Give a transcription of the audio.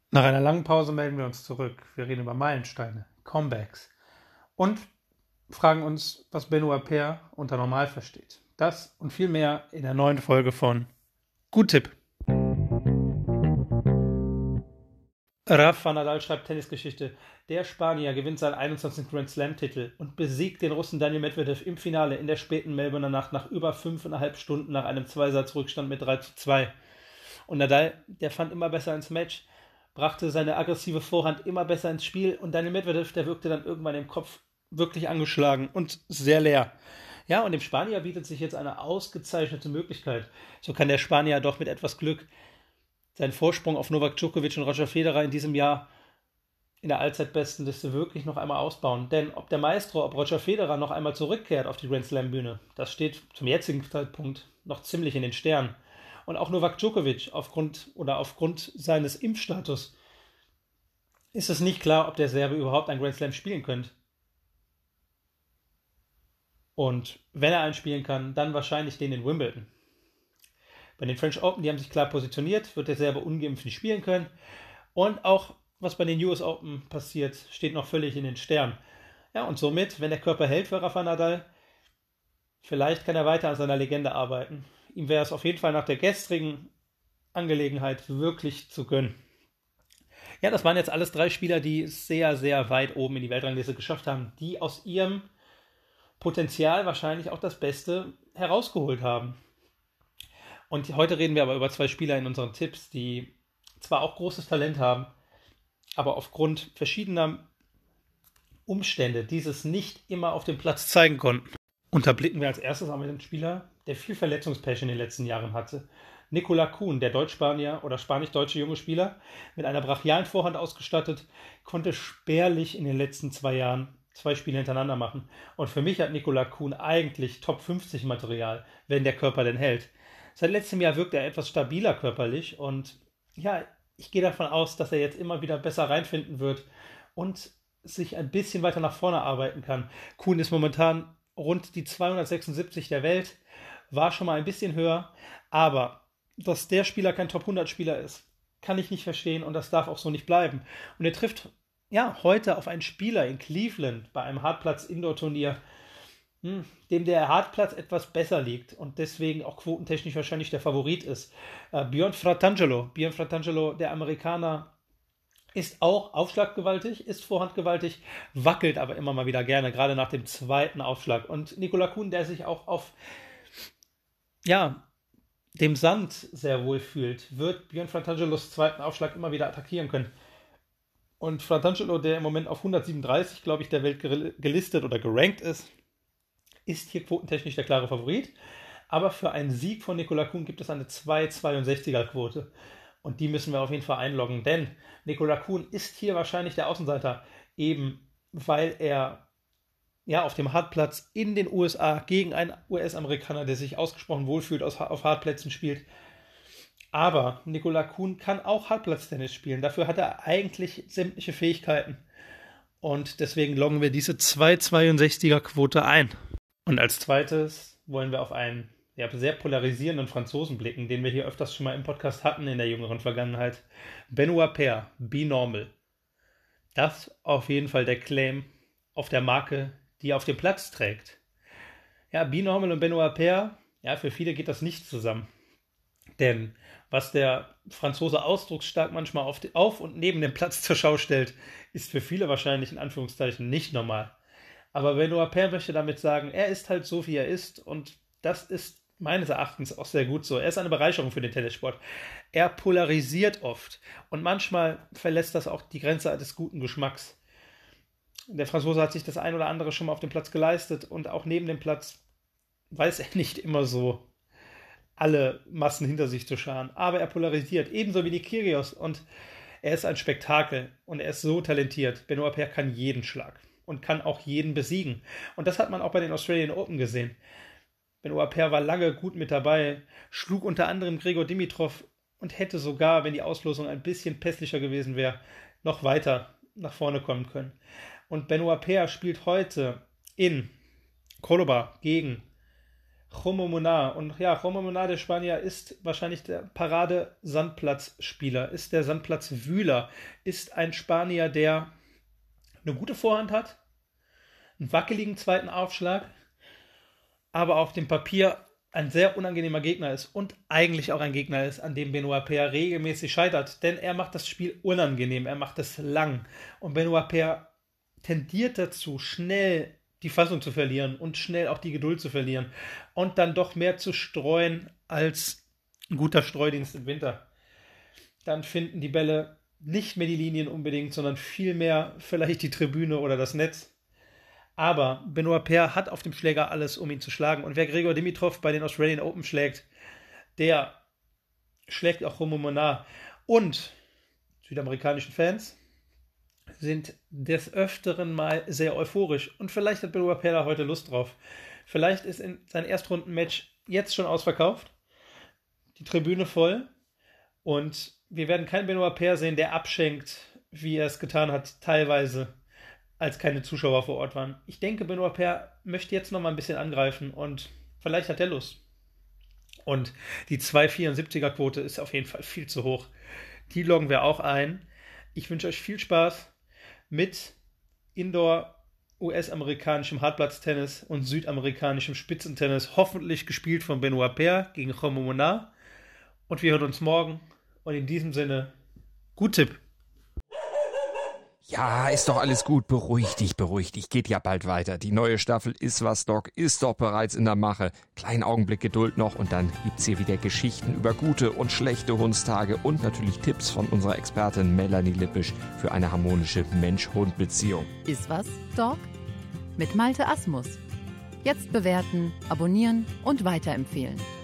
Nach einer langen Pause melden wir uns zurück. Wir reden über Meilensteine, Comebacks und fragen uns, was Benoit Paire unter normal versteht. Das und viel mehr in der neuen Folge von Gut Tipp. Rafa Nadal schreibt Tennisgeschichte. Der Spanier gewinnt seinen 21. Grand Slam-Titel und besiegt den Russen Daniil Medvedev im Finale in der späten Melbourner Nacht nach über 5,5 Stunden nach einem Zweisatzrückstand mit 3:2. Und Nadal, der fand immer besser ins Match, brachte seine aggressive Vorhand immer besser ins Spiel und Daniil Medvedev, der wirkte dann irgendwann im Kopf wirklich angeschlagen und sehr leer. Ja, und dem Spanier bietet sich jetzt eine ausgezeichnete Möglichkeit. So kann der Spanier doch mit etwas Glück seinen Vorsprung auf Novak Djokovic und Roger Federer in diesem Jahr in der Allzeitbestenliste wirklich noch einmal ausbauen. Denn ob der Maestro, ob Roger Federer noch einmal zurückkehrt auf die Grand Slam Bühne, das steht zum jetzigen Zeitpunkt noch ziemlich in den Sternen. Und auch Novak Djokovic aufgrund seines Impfstatus ist es nicht klar, ob der Serbe überhaupt einen Grand Slam spielen könnte. Und wenn er einen spielen kann, dann wahrscheinlich den in Wimbledon. Bei den French Open, die haben sich klar positioniert, wird der Serbe ungeimpft nicht spielen können. Und auch, was bei den US Open passiert, steht noch völlig in den Sternen. Ja, und somit, wenn der Körper hält für Rafa Nadal, vielleicht kann er weiter an seiner Legende arbeiten. Ihm wäre es auf jeden Fall nach der gestrigen Angelegenheit wirklich zu gönnen. Ja, das waren jetzt alles 3 Spieler, die es sehr, sehr weit oben in die Weltrangliste geschafft haben, die aus ihrem Potenzial wahrscheinlich auch das Beste herausgeholt haben. Und heute reden wir aber über 2 Spieler in unseren Tipps, die zwar auch großes Talent haben, aber aufgrund verschiedener Umstände dieses nicht immer auf dem Platz zeigen konnten. Und da blicken wir als erstes einmal den Spieler, der viel Verletzungspech in den letzten Jahren hatte. Nicolas Kuhn, der Deutsch-Spanier oder spanisch-deutsche junge Spieler, mit einer brachialen Vorhand ausgestattet, konnte spärlich in den letzten 2 Jahren 2 Spiele hintereinander machen. Und für mich hat Nicolas Kuhn eigentlich Top 50 Material, wenn der Körper denn hält. Seit letztem Jahr wirkt er etwas stabiler körperlich und ja, ich gehe davon aus, dass er jetzt immer wieder besser reinfinden wird und sich ein bisschen weiter nach vorne arbeiten kann. Kuhn ist momentan rund die 276 der Welt, war schon mal ein bisschen höher, aber dass der Spieler kein Top-100-Spieler ist, kann ich nicht verstehen und das darf auch so nicht bleiben. Und er trifft ja heute auf einen Spieler in Cleveland bei einem Hartplatz-Indoor-Turnier, dem der Hartplatz etwas besser liegt und deswegen auch quotentechnisch wahrscheinlich der Favorit ist. Bjorn Fratangelo. Bjorn Fratangelo, der Amerikaner, ist auch aufschlaggewaltig, ist vorhandgewaltig, wackelt aber immer mal wieder gerne, gerade nach dem zweiten Aufschlag. Und Nicolas Kuhn, der sich auch auf ja, dem Sand sehr wohl fühlt, wird Björn Fratangelos zweiten Aufschlag immer wieder attackieren können. Und Fratangelo, der im Moment auf 137, glaube ich, der Welt gelistet oder gerankt ist hier quotentechnisch der klare Favorit. Aber für einen Sieg von Nicolas Kuhn gibt es eine 2,62er Quote. Und die müssen wir auf jeden Fall einloggen, denn Nicolas Kuhn ist hier wahrscheinlich der Außenseiter, eben weil er ja auf dem Hartplatz in den USA gegen einen US-Amerikaner, der sich ausgesprochen wohlfühlt, auf Hartplätzen spielt. Aber Nicolas Kuhn kann auch Hartplatztennis spielen. Dafür hat er eigentlich sämtliche Fähigkeiten. Und deswegen loggen wir diese 2,62er Quote ein. Und als zweites wollen wir auf einen sehr polarisierenden Franzosen blicken, den wir hier öfters schon mal im Podcast hatten in der jüngeren Vergangenheit. Benoit Paire, Be Normal. Das auf jeden Fall der Claim auf der Marke, die er auf dem Platz trägt. Ja, Be Normal und Benoit Paire, ja, für viele geht das nicht zusammen. Denn was der Franzose ausdrucksstark manchmal auf und neben dem Platz zur Schau stellt, ist für viele wahrscheinlich in Anführungszeichen nicht normal. Aber Benoit Paire möchte damit sagen, er ist halt so, wie er ist und das ist meines Erachtens auch sehr gut so. Er ist eine Bereicherung für den Tennissport. Er polarisiert oft und manchmal verlässt das auch die Grenze des guten Geschmacks. Der Franzose hat sich das ein oder andere schon mal auf dem Platz geleistet und auch neben dem Platz weiß er nicht immer so alle Massen hinter sich zu scharen. Aber er polarisiert, ebenso wie die Kyrgios und er ist ein Spektakel und er ist so talentiert. Benoit Paire kann jeden Schlag und kann auch jeden besiegen. Und das hat man auch bei den Australian Open gesehen. Benoit Paire war lange gut mit dabei, schlug unter anderem Gregor Dimitrov und hätte sogar, wenn die Auslosung ein bisschen pässlicher gewesen wäre, noch weiter nach vorne kommen können. Und Benoit Paire spielt heute in Cordoba gegen Jaume Munar. Und ja, Jaume Munar, der Spanier, ist wahrscheinlich der Parade-Sandplatzspieler, ist der Sandplatzwühler, ist ein Spanier, der eine gute Vorhand hat, einen wackeligen zweiten Aufschlag, aber auf dem Papier ein sehr unangenehmer Gegner ist und eigentlich auch ein Gegner ist, an dem Benoit Paire regelmäßig scheitert, denn er macht das Spiel unangenehm, er macht es lang und Benoit Paire tendiert dazu, schnell die Fassung zu verlieren und schnell auch die Geduld zu verlieren und dann doch mehr zu streuen als ein guter Streudienst im Winter. Dann finden die Bälle nicht mehr die Linien unbedingt, sondern vielmehr vielleicht die Tribüne oder das Netz. Aber Benoit Paire hat auf dem Schläger alles, um ihn zu schlagen. Und wer Grigor Dimitrov bei den Australian Open schlägt, der schlägt auch Jaume Munar. Und südamerikanischen Fans sind des Öfteren mal sehr euphorisch. Und vielleicht hat Benoit Paire heute Lust drauf. Vielleicht ist in sein Erstrundenmatch jetzt schon ausverkauft. Die Tribüne voll. Und wir werden keinen Benoit Paire sehen, der abschenkt, wie er es getan hat, teilweise, als keine Zuschauer vor Ort waren. Ich denke, Benoit Paire möchte jetzt noch mal ein bisschen angreifen und vielleicht hat er Lust. Und die 2,74er-Quote ist auf jeden Fall viel zu hoch. Die loggen wir auch ein. Ich wünsche euch viel Spaß mit Indoor US-amerikanischem Hartplatztennis und südamerikanischem Spitzentennis, hoffentlich gespielt von Benoit Paire gegen Jaume Munar. Und wir hören uns morgen. Und in diesem Sinne, gut Tipp. Ja, ist doch alles gut. Beruhig dich. Geht ja bald weiter. Die neue Staffel Ist was, Doc ist doch bereits in der Mache. Kleinen Augenblick Geduld noch und dann gibt's hier wieder Geschichten über gute und schlechte Hundstage und natürlich Tipps von unserer Expertin Melanie Lippisch für eine harmonische Mensch-Hund-Beziehung. Ist was, Doc? Mit Malte Asmus. Jetzt bewerten, abonnieren und weiterempfehlen.